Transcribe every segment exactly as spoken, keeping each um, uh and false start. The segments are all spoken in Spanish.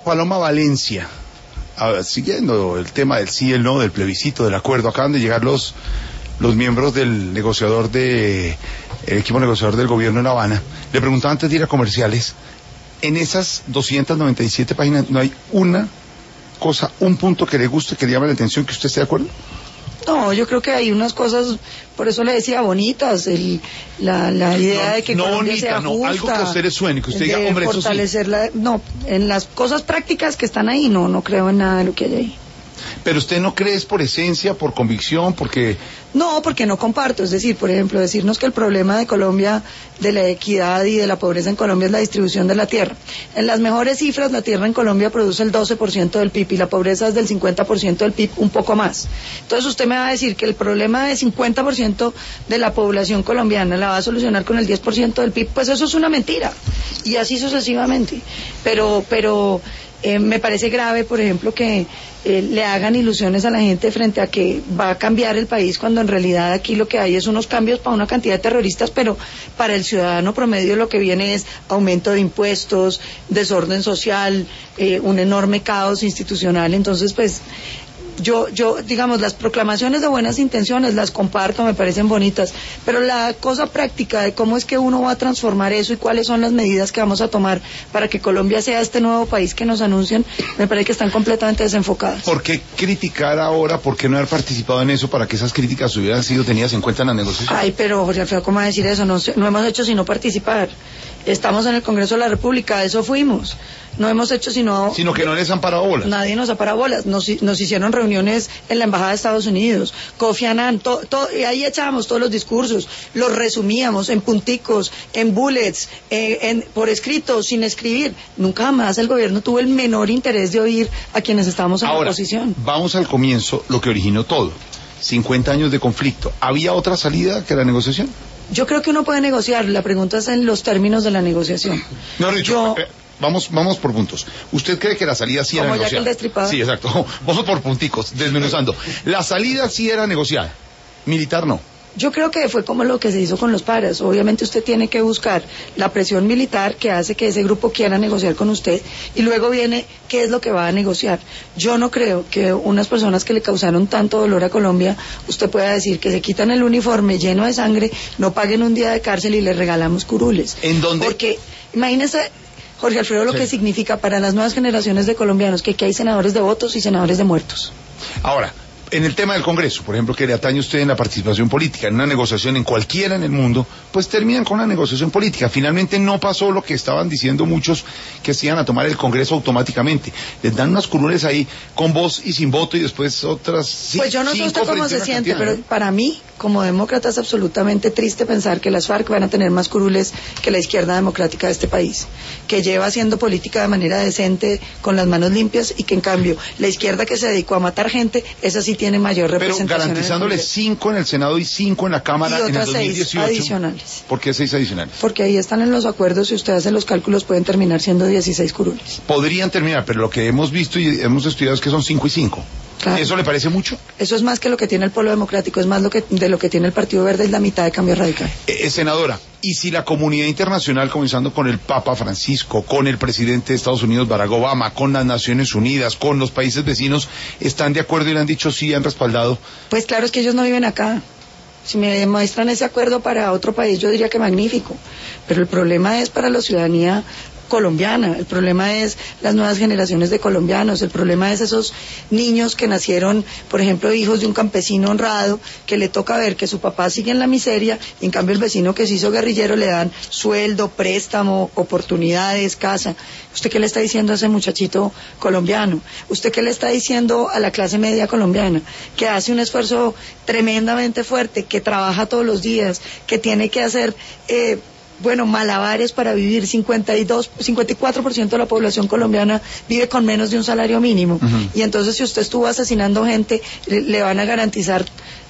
Paloma Valencia, a ver, siguiendo el tema del sí y el no, del plebiscito, del acuerdo, acaban de llegar los los miembros del negociador de el equipo negociador del gobierno en La Habana. Le preguntaba antes de ir a comerciales, en esas doscientas noventa y siete páginas no hay una cosa, un punto que le guste, que le llame la atención, que usted esté de acuerdo. No, yo creo que hay unas cosas, por eso le decía, bonitas, el, la, la idea no, de que no Colombia bonita, sea no, justa, algo que a usted le suene, que usted diga, hombre, eso sí. Fortalecer la, no, en las cosas prácticas que están ahí, no, no creo en nada de lo que hay ahí. Pero usted no cree, es por esencia, por convicción, porque... No, porque no comparto, es decir, por ejemplo, decirnos que el problema de Colombia, de la equidad y de la pobreza en Colombia es la distribución de la tierra. En las mejores cifras, la tierra en Colombia produce el doce por ciento del P I B y la pobreza es del cincuenta por ciento del P I B, un poco más. Entonces usted me va a decir que el problema del cincuenta por ciento de la población colombiana la va a solucionar con el diez por ciento del P I B, pues eso es una mentira, y así sucesivamente. Pero, pero... Eh, me parece grave, por ejemplo, que eh, le hagan ilusiones a la gente frente a que va a cambiar el país, cuando en realidad aquí lo que hay es unos cambios para una cantidad de terroristas, pero para el ciudadano promedio lo que viene es aumento de impuestos, desorden social, eh, un enorme caos institucional. Entonces, pues... Yo, yo, digamos, las proclamaciones de buenas intenciones las comparto, me parecen bonitas, pero la cosa práctica de cómo es que uno va a transformar eso y cuáles son las medidas que vamos a tomar para que Colombia sea este nuevo país que nos anuncian, me parece que están completamente desenfocadas. ¿Por qué criticar ahora? ¿Por qué no haber participado en eso para que esas críticas hubieran sido tenidas en cuenta en las negociaciones? Ay, pero Jorge Alfredo, ¿cómo va a decir eso? No, no hemos hecho sino participar. Estamos en el Congreso de la República, eso fuimos. No hemos hecho sino... Sino que no les han parado bolas. Nadie nos ha parado bolas. Nos, nos hicieron reuniones en la Embajada de Estados Unidos, Kofi Annan, to, to, y ahí echábamos todos los discursos, los resumíamos en punticos, en bullets, eh, en, por escrito, sin escribir. Nunca jamás el gobierno tuvo el menor interés de oír a quienes estábamos en Ahora, la oposición. Vamos al comienzo, lo que originó todo. cincuenta años de conflicto. ¿Había otra salida que la negociación? Yo creo que uno puede negociar, la pregunta es en los términos de la negociación. No, Richo, Yo... eh, vamos, vamos por puntos. ¿Usted cree que la salida sí era Como negociada? ya que el destripador. Sí, exacto. Vamos por punticos, desmenuzando. La salida sí era negociada, militar no. Yo creo que fue como lo que se hizo con los paras. Obviamente usted tiene que buscar la presión militar que hace que ese grupo quiera negociar con usted, y luego viene qué es lo que va a negociar. Yo no creo que unas personas que le causaron tanto dolor a Colombia, usted pueda decir que se quitan el uniforme lleno de sangre, no paguen un día de cárcel y les regalamos curules. ¿En dónde? Porque imagínese, Jorge Alfredo, lo sí. que significa para las nuevas generaciones de colombianos que aquí hay senadores de votos y senadores de muertos. Ahora, en el tema del Congreso, por ejemplo, que le atañe usted en la participación política, en una negociación en cualquiera en el mundo, pues terminan con una negociación política. Finalmente no pasó lo que estaban diciendo muchos, que se iban a tomar el Congreso automáticamente. Les dan unas curules ahí con voz y sin voto, y después otras cinco. Pues yo no sé usted cómo se siente, cantidad, pero ¿no? Para mí, como demócrata, es absolutamente triste pensar que las FARC van a tener más curules que la izquierda democrática de este país, que lleva haciendo política de manera decente, con las manos limpias, y que en cambio la izquierda que se dedicó a matar gente, esa sí tiene mayor representación. Pero garantizándole cinco en el Senado y cinco en la Cámara en el dos mil dieciocho. Y otras seis adicionales. ¿Por qué seis adicionales? Porque ahí están en los acuerdos, y usted hace los cálculos, pueden terminar siendo dieciséis curules. Podrían terminar, pero lo que hemos visto y hemos estudiado es que son cinco y cinco. Claro. ¿Eso le parece mucho? Eso es más que lo que tiene el Polo Democrático, es más lo que, de lo que tiene el Partido Verde, es la mitad de Cambio Radical. Eh, senadora, ¿y si la comunidad internacional, comenzando con el Papa Francisco, con el presidente de Estados Unidos, Barack Obama, con las Naciones Unidas, con los países vecinos, están de acuerdo y le han dicho sí, han respaldado? Pues claro, es que ellos no viven acá. Si me demuestran ese acuerdo para otro país, yo diría que magnífico. Pero el problema es para la ciudadanía colombiana, el problema es las nuevas generaciones de colombianos, el problema es esos niños que nacieron, por ejemplo, hijos de un campesino honrado, que le toca ver que su papá sigue en la miseria, y en cambio el vecino que se hizo guerrillero le dan sueldo, préstamo, oportunidades, casa. ¿Usted qué le está diciendo a ese muchachito colombiano? ¿Usted qué le está diciendo a la clase media colombiana? Que hace un esfuerzo tremendamente fuerte, que trabaja todos los días, que tiene que hacer... Eh, bueno, malabares para vivir. Cincuenta y dos, cincuenta y cuatro por ciento de la población colombiana vive con menos de un salario mínimo. Uh-huh. Y entonces, si usted estuvo asesinando gente, le, le van a garantizar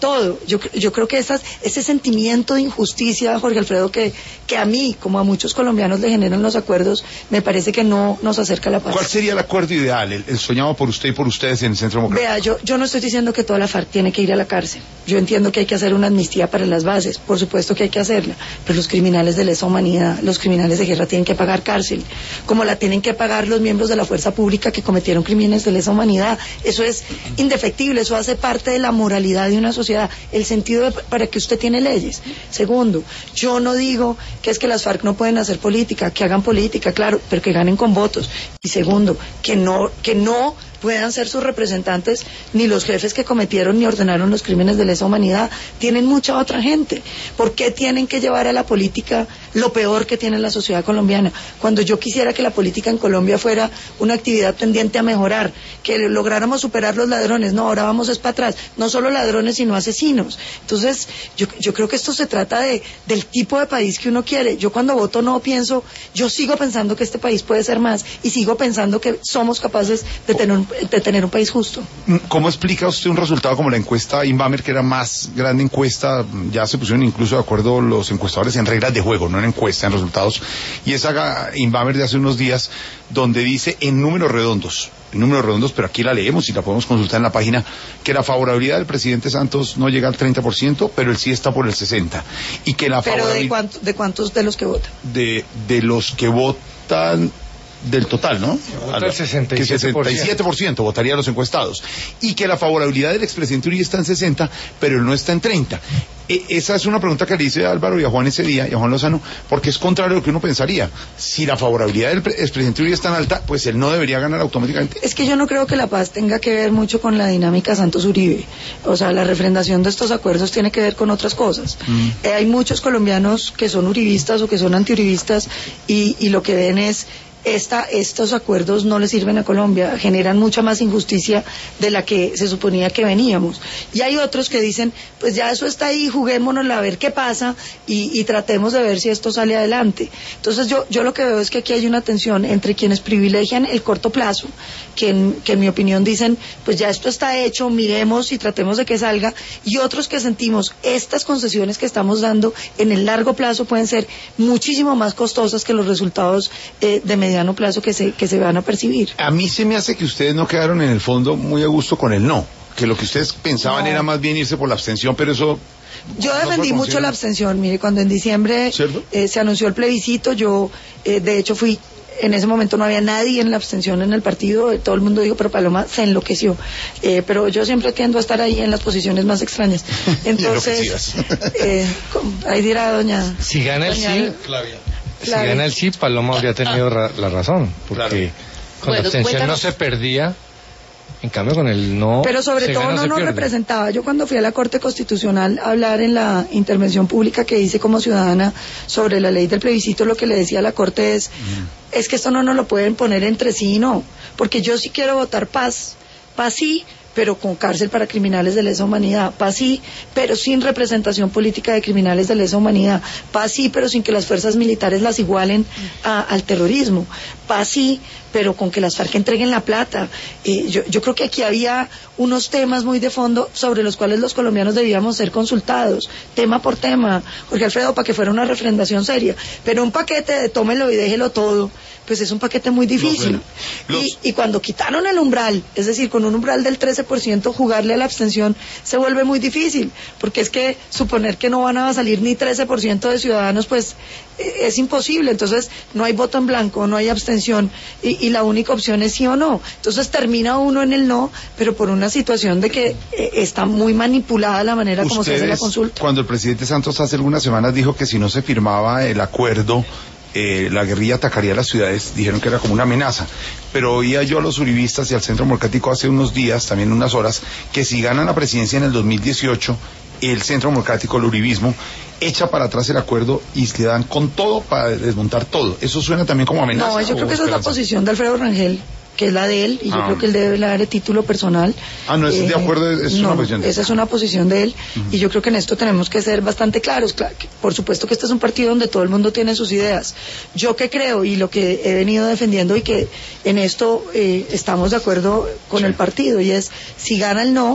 todo. Yo, yo creo que esas, ese sentimiento de injusticia, Jorge Alfredo, que, que a mí, como a muchos colombianos, le generan los acuerdos, me parece que no nos acerca a la paz. ¿Cuál sería el acuerdo ideal, el, el soñado por usted y por ustedes en el Centro Democrático? Vea, yo, yo no estoy diciendo que toda la FARC tiene que ir a la cárcel. Yo entiendo que hay que hacer una amnistía para las bases, por supuesto que hay que hacerla, pero los criminales de lesa humanidad, los criminales de guerra tienen que pagar cárcel, como la tienen que pagar los miembros de la fuerza pública que cometieron crímenes de lesa humanidad. Eso es indefectible, eso hace parte de la moralidad de una sociedad, el sentido de, para que usted tiene leyes. Segundo, yo no digo que es que las FARC no pueden hacer política, que hagan política, claro, pero que ganen con votos. Y segundo, que no, que no puedan ser sus representantes ni los jefes que cometieron ni ordenaron los crímenes de lesa humanidad. Tienen mucha otra gente. ¿Por qué tienen que llevar a la política lo peor que tiene la sociedad colombiana? Cuando yo quisiera que la política en Colombia fuera una actividad tendiente a mejorar, que lográramos superar los ladrones. No, ahora vamos es para atrás. No solo ladrones, sino asesinos. Entonces, yo, yo creo que esto se trata de, del tipo de país que uno quiere. Yo cuando voto no pienso, yo sigo pensando que este país puede ser más y sigo pensando que somos capaces de tener un de tener un país justo. ¿Cómo explica usted un resultado como la encuesta Inbamer, que era más grande encuesta? Ya se pusieron incluso de acuerdo los encuestadores en reglas de juego, no en encuesta, en resultados, y esa Inbamer de hace unos días, donde dice en números redondos, en números redondos, pero aquí la leemos y la podemos consultar en la página, que la favorabilidad del presidente Santos no llega al treinta por ciento, pero él sí está por el sesenta por ciento. Y que la ¿Pero de, cuánto, de cuántos de los que votan? De, de los que votan... del total, ¿no? Vota el sesenta y siete por ciento. Que sesenta y siete por ciento votaría a los encuestados. Y que la favorabilidad del expresidente Uribe está en sesenta, pero él no está en treinta. E esa es una pregunta que le hice a Álvaro y a Juan ese día, y a Juan Lozano, porque es contrario a lo que uno pensaría. Si la favorabilidad del expresidente Uribe es tan alta, pues él no debería ganar automáticamente. Es que yo no creo que la paz tenga que ver mucho con la dinámica Santos-Uribe. O sea, la refrendación de estos acuerdos tiene que ver con otras cosas. Mm. Eh, hay muchos colombianos que son uribistas o que son antiuribistas y, y lo que ven es... Esta, estos acuerdos no le sirven a Colombia, generan mucha más injusticia de la que se suponía que veníamos. Y hay otros que dicen, pues ya eso está ahí, juguémonosla a ver qué pasa y, y tratemos de ver si esto sale adelante. Entonces yo, yo lo que veo es que aquí hay una tensión entre quienes privilegian el corto plazo, que en, que en mi opinión dicen, pues ya esto está hecho, miremos y tratemos de que salga, y otros que sentimos estas concesiones que estamos dando en el largo plazo pueden ser muchísimo más costosas que los resultados eh, de mediano mediano plazo que se, que se van a percibir. A mí se me hace que ustedes no quedaron en el fondo muy a gusto con el no, que lo que ustedes pensaban no. era más bien irse por la abstención, pero eso... Yo defendí mucho la abstención, mire, cuando en diciembre eh, se anunció el plebiscito, yo eh, de hecho fui... En ese momento no había nadie en la abstención en el partido, todo el mundo dijo, pero Paloma se enloqueció. Eh, pero yo siempre tiendo a estar ahí en las posiciones más extrañas. Entonces, eh, ahí dirá doña... Si gana el doña, sí, Flavia. Si gana el sí, Paloma habría tenido ra la razón, porque claro. con bueno, la abstención cuéntanos. No se perdía, en cambio con el no. Pero sobre todo gana, no nos pierde. representaba. Yo cuando fui a la Corte Constitucional a hablar en la intervención pública que hice como ciudadana sobre la ley del plebiscito, lo que le decía a la Corte es, mm. es que esto no nos lo pueden poner entre sí y no, porque yo sí quiero votar paz, paz sí, pero con cárcel para criminales de lesa humanidad, paz sí, pero sin representación política de criminales de lesa humanidad, paz sí, pero sin que las fuerzas militares las igualen a, al terrorismo, paz sí, pero con que las FARC entreguen la plata. Eh, yo, yo creo que aquí había unos temas muy de fondo sobre los cuales los colombianos debíamos ser consultados, tema por tema, Jorge Alfredo, para que fuera una refrendación seria, pero un paquete de tómelo y déjelo todo, pues es un paquete muy difícil. No, bueno, los... y, y cuando quitaron el umbral, es decir, con un umbral del trece por ciento, jugarle a la abstención se vuelve muy difícil, porque es que suponer que no van a salir ni trece por ciento de ciudadanos, pues eh, es imposible. Entonces no hay voto en blanco, no hay abstención, y, y la única opción es sí o no. Entonces termina uno en el no, pero por una situación de que eh, está muy manipulada la manera como se hace la consulta. Cuando el presidente Santos hace algunas semanas dijo que si no se firmaba el acuerdo, Eh, la guerrilla atacaría las ciudades, dijeron que era como una amenaza, pero oía yo a los uribistas y al Centro Democrático hace unos días, también unas horas, que si ganan la presidencia en el dos mil dieciocho, el Centro Democrático, el uribismo, echa para atrás el acuerdo y le dan con todo para desmontar todo. ¿Eso suena también como amenaza? No, yo creo que esa es la posición de Alfredo Rangel, que es la de él, y yo ah. creo que él debe dar el título personal. Ah, no, es eh, de acuerdo, es no, una posición de él. Esa es una posición de él, uh-huh. y yo creo que en esto tenemos que ser bastante claros. Claro, por supuesto que este es un partido donde todo el mundo tiene sus ideas. Yo que creo, y lo que he venido defendiendo, y que en esto eh, estamos de acuerdo con sí. el partido, y es, si gana el no,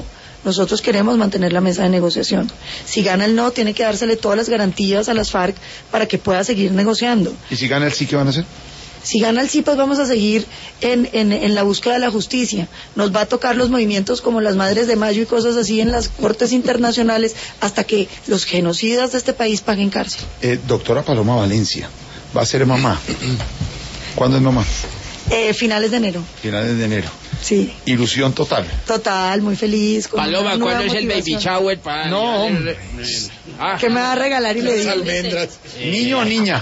nosotros queremos mantener la mesa de negociación. Si gana el no, tiene que dársele todas las garantías a las FARC para que pueda seguir negociando. ¿Y si gana el sí, qué van a hacer? Si gana el sí, pues vamos a seguir en, en, en la búsqueda de la justicia. Nos va a tocar los movimientos como las Madres de Mayo y cosas así en las cortes internacionales hasta que los genocidas de este país paguen cárcel. Eh, doctora Paloma Valencia, va a ser mamá. ¿Cuándo es mamá? Eh, finales de enero. Finales de enero. Sí. Ilusión total. Total, muy feliz. Con Paloma, ¿cuándo es el baby shower? Para... No, ah. ¿Qué me va a regalar y le digo? Almendras. ¿Niño o niña?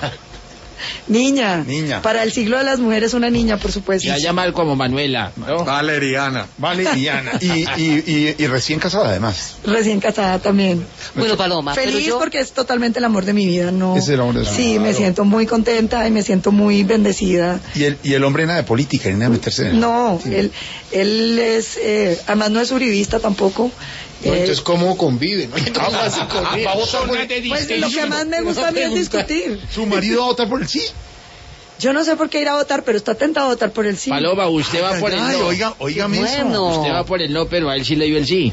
Niña. Niña. Para el siglo de las mujeres, una niña, por supuesto. Se llama como Manuela, ¿no? Valeriana. Valeriana. Y, y, y, y recién casada, además. Recién casada también. Bueno, Paloma. Feliz pero yo... porque es totalmente el amor de mi vida, ¿no? Es el amor de su vida. Sí, me siento muy contenta y me siento muy bendecida. Y el, y el hombre nada de política, ni nada de meterse en el... No, sí. él, él es, eh, además no es uribista tampoco. No, eh, entonces, ¿cómo conviven? ¿Cómo Vamos a convivir. pues lo que más me gusta a mí es discutir. ¿Su marido va a votar por el sí? Yo no sé por qué ir a votar, pero está tentado a votar por el sí. Paloma, usted va Ay, por el ay, no. Oiga, oígame Bueno. eso. Usted va por el no, pero a él sí le dio el sí.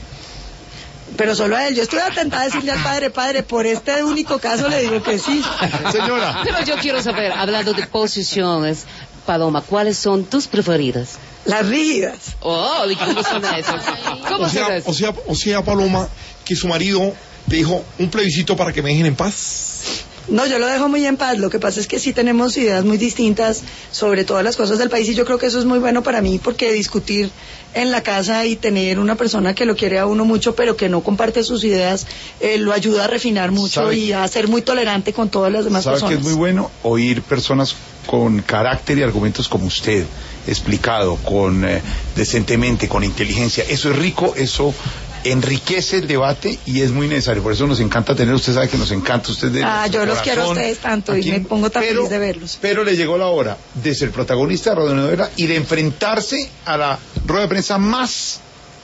Pero solo a él. Yo estoy atentada a decirle al padre, padre, por este único caso le digo que sí. Señora. Pero yo quiero saber, hablando de posiciones, Paloma, ¿cuáles son tus preferidas? Las rígidas. Oh, ¿y cómo son esas? ¿Cómo O sea, son o esas? sea, o sea, Paloma, que su marido te dijo un plebiscito para que me dejen en paz. No, yo lo dejo muy en paz. Lo que pasa es que sí tenemos ideas muy distintas sobre todas las cosas del país y yo creo que eso es muy bueno para mí porque discutir en la casa y tener una persona que lo quiere a uno mucho pero que no comparte sus ideas eh, lo ayuda a refinar mucho ¿Sabe? Y a ser muy tolerante con todas las demás ¿Sabe personas. que es muy bueno? Oír personas con carácter y argumentos como usted, explicado, con eh, decentemente, con inteligencia. Eso es rico, eso enriquece el debate y es muy necesario. Por eso nos encanta tener, usted sabe que nos encanta usted de Ah, yo los corazón, quiero a ustedes tanto y aquí, me pongo tan pero, feliz de verlos. Pero le llegó la hora de ser protagonista de Radio Novela y de enfrentarse a la rueda de prensa más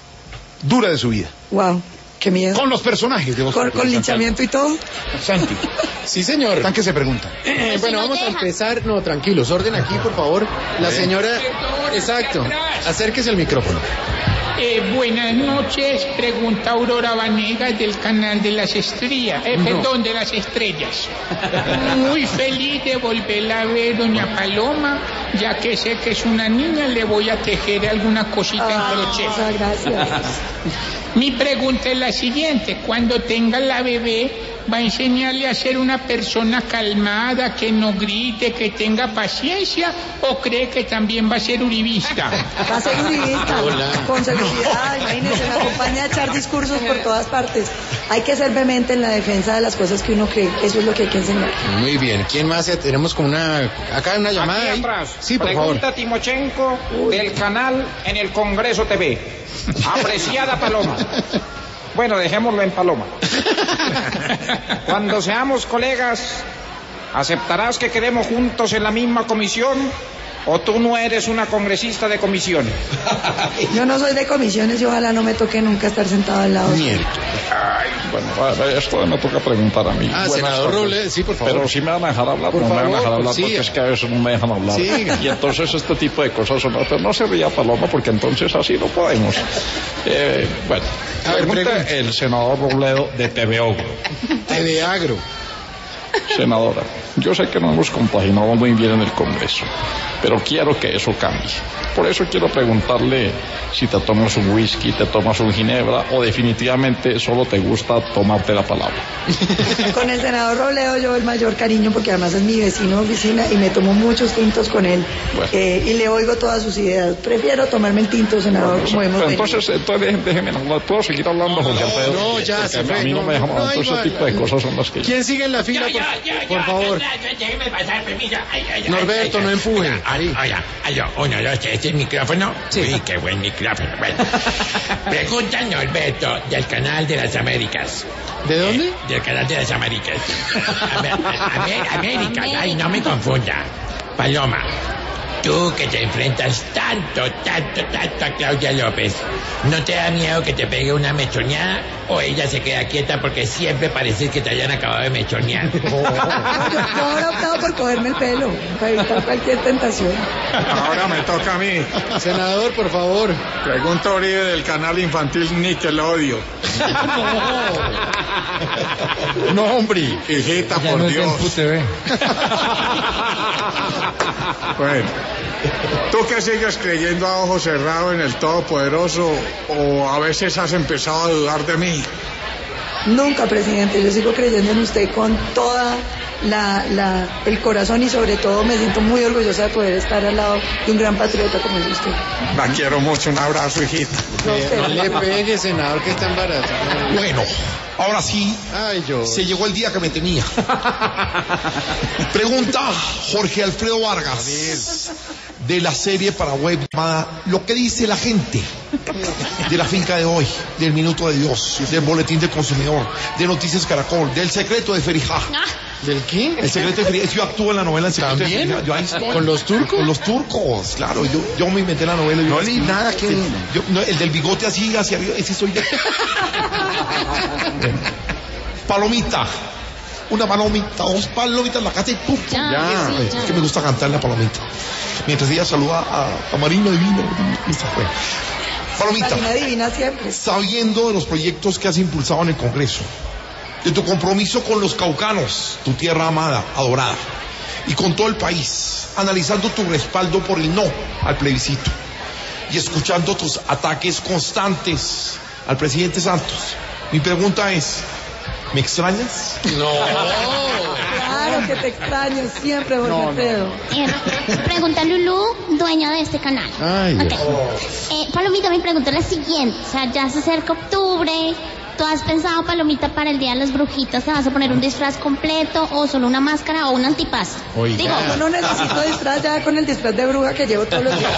dura de su vida. Wow, qué miedo. Con los personajes de Voz Con, Populi, con linchamiento y todo. Santi, Sí, señor. están que se preguntan. Eh, bueno, vamos a empezar. No, tranquilos, orden aquí, por favor. La señora... Exacto. Acérquese el micrófono. Eh, buenas noches, pregunta Aurora Vanegas del canal de las estrellas, eh, perdón, de las estrellas. Muy feliz de volverla a ver, doña Paloma, ya que sé que es una niña, le voy a tejer alguna cosita Ah, en crochet. muchas gracias. Mi pregunta es la siguiente, cuando tenga la bebé, ¿va a enseñarle a ser una persona calmada, que no grite, que tenga paciencia, o cree que también va a ser uribista? Va a ser uribista, con seguridad, imagínense, me acompaña a echar discursos por todas partes. Hay que ser vehemente en la defensa de las cosas que uno cree, eso es lo que hay que enseñar. Muy bien. ¿Quién más? Tenemos como una... Acá hay una llamada. Aquí ahí. atrás. Sí, por Pregunta favor. Timochenko del canal en el Congreso T V. Apreciada Paloma. Bueno, dejémoslo en Paloma. Cuando seamos colegas, ¿aceptarás que quedemos juntos en la misma comisión? ¿O tú no eres una congresista de comisiones? Yo no soy de comisiones y ojalá no me toque nunca estar sentado al lado. Mierda. Ay, bueno, esto me toca preguntar a mí. Ah, Buenas senador tardes. Robles, sí, por favor. Pero si me van a dejar hablar, Por no me van a favor, dejar hablar sí. porque es que a veces no me dejan hablar. Sí. Y entonces este tipo de cosas son... Pero no se ría Paloma porque entonces así no podemos. Eh, bueno, A ver, pregunta pregunte. el senador Robledo de T V Ogro. T V Agro. Senadora, yo sé que no hemos compaginado muy bien en el Congreso, pero quiero que eso cambie. Por eso quiero preguntarle si te tomas un whisky, te tomas un ginebra o definitivamente solo te gusta tomarte la palabra. Con el senador Robledo yo el mayor cariño porque además es mi vecino de oficina y me tomo muchos tintos con él. Bueno. eh, y le oigo todas sus ideas. Prefiero tomarme el tinto, senador, como hemos Pero venido. entonces, entonces déjeme, déjeme hablar. ¿Puedo seguir hablando, Jorge Alfredo? no, ya, Porque se a fue, mí no, no, me dejan no, hablar. no, Todo ese ahí tipo va. de cosas son las que... ¿Quién sigue en la fila, por, por favor? Norberto, no empuje. Ay, ay, ay, uno, dos, tres, este es el micrófono. Sí. Uy, qué buen micrófono. Bueno. Pregunta Norberto del canal de las Américas. ¿De dónde? Eh, del canal de las Américas. Amer- Amer- Américas, ay, no me confunda. Paloma, Tú que te enfrentas tanto, tanto, tanto a Claudia López, ¿no te da miedo que te pegue una mechoneada o ella se queda quieta porque siempre parece que te hayan acabado de mechonear? Yo, yo ahora he optado por cogerme el pelo, para evitar cualquier tentación. Ahora me toca a mí. Senador, por favor. Pregunta Uribe del canal infantil Nickelodeon. No, hombre. Hijita, Ya por no es Dios. del Q T V. Bueno, ¿tú que sigues creyendo a ojo cerrado en el Todopoderoso o a veces has empezado a dudar de mí? Nunca, presidente, yo sigo creyendo en usted con toda la, la, el corazón y sobre todo me siento muy orgullosa de poder estar al lado de un gran patriota como es usted. La quiero mucho, un abrazo, hijita. No le pegue, senador, que está embarazado. Bueno, ahora sí, Ay, yo. se llegó el día que me tenía. Pregunta Jorge Alfredo Vargas, de la serie para web llamada Lo que dice la gente, de la finca de hoy, del Minuto de Dios, del Boletín del Consumidor, de Noticias Caracol, del Secreto de Ferijá. ¿Del qué? El Secreto de Ferijá. Yo actúo en la novela El Secreto ¿También? de Ferijá. Yo ahí estoy. ¿Con los turcos? Con los turcos, claro. Yo, yo me inventé la novela. Yo No leí nada que... yo- no, el del bigote así hacia arriba, ese soy yo. Palomita. Una palomita, dos palomitas en la casa y pum. Ya, Ya, sí, Es ya. que me gusta cantar la palomita. Mientras ella saluda a, a Marino Divino. Esa fue. Palomita, Marina divina siempre. sabiendo de los proyectos que has impulsado en el Congreso, de tu compromiso con los caucanos, tu tierra amada, adorada, y con todo el país, analizando tu respaldo por el no al plebiscito y escuchando tus ataques constantes al presidente Santos, mi pregunta es, ¿me extrañas? No. Claro que te extraño siempre, Jorge Alfredo. Eh, pregunta Lulú, dueño de este canal. Ay, Ok. Dios. Eh, Palomita, mi pregunta es la siguiente. O sea, ya se acerca octubre. ¿Tú has pensado, Palomita, para el Día de las Brujitas, te vas a poner un disfraz completo o solo una máscara o un antifaz? Oiga. Digo, Yo no necesito disfraz ya con el disfraz de bruja que llevo todos los días.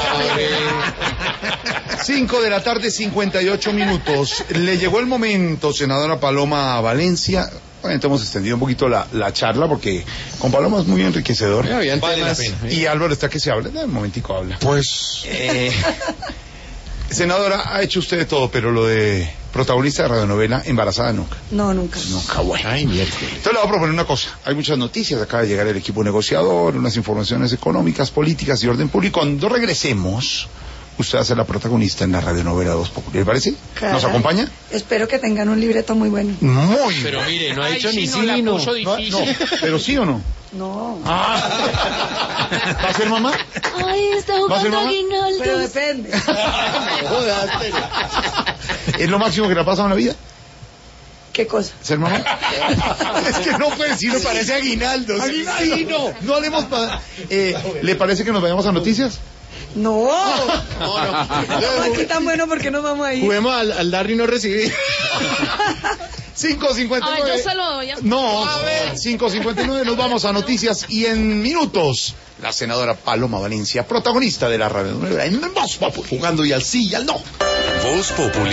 Cinco de la tarde, cincuenta y ocho minutos. Le llegó el momento, senadora Paloma Valencia. Bueno, hemos extendido un poquito la, la charla porque con Paloma es muy enriquecedor. Ya, habían Vale la temas. pena. Y Álvaro está que se habla. Un momentico habla. Pues, Eh, senadora, ha hecho usted de todo, pero lo de protagonista de radionovela, embarazada nunca. No, nunca. Nunca, bueno. Ay, miércoles. Entonces le voy a proponer una cosa. Hay muchas noticias, acaba de llegar el equipo negociador, unas informaciones económicas, políticas y orden público. Cuando regresemos, usted va a ser la protagonista en la radionovela Voz Populi. ¿Le parece? Claro. ¿Nos acompaña? Espero que tengan un libreto muy bueno. Muy Pero mire, no ha Ay, dicho sí, ni no sí la ni no. puso No, difícil. no, pero sí o no. No. ¿Va a ser mamá? Ay, está ¿Va a ser jugando mamá? aguinaldos. Pero depende. Jodas, pero- ¿Es lo máximo que le ha pasado en la vida? ¿Qué cosa? ¿Ser mamá? Es que no puede decir, Me parece aguinaldo. Aguinaldo. No hablemos pa- eh, ¿Le parece que nos vayamos a noticias? No. No, no. No, aquí tan bueno porque nos vamos a ir. Juguemos al, al dar y no recibir. cinco cincuenta y Ay, nueve. yo solo voy a... No, cinco cincuenta y nueve, nos vamos a noticias y en minutos la senadora Paloma Valencia, protagonista de la radio en Voz Populi, jugando y al sí y al no. Voz Populi.